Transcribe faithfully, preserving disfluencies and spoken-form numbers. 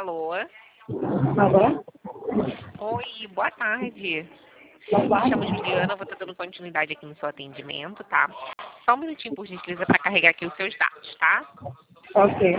Alô? Alô? Oi, boa tarde. Boa Me tarde. chamo Juliana, vou estar dando continuidade aqui no seu atendimento, tá? Só um minutinho, por gentileza, para carregar aqui os seus dados, tá? Ok.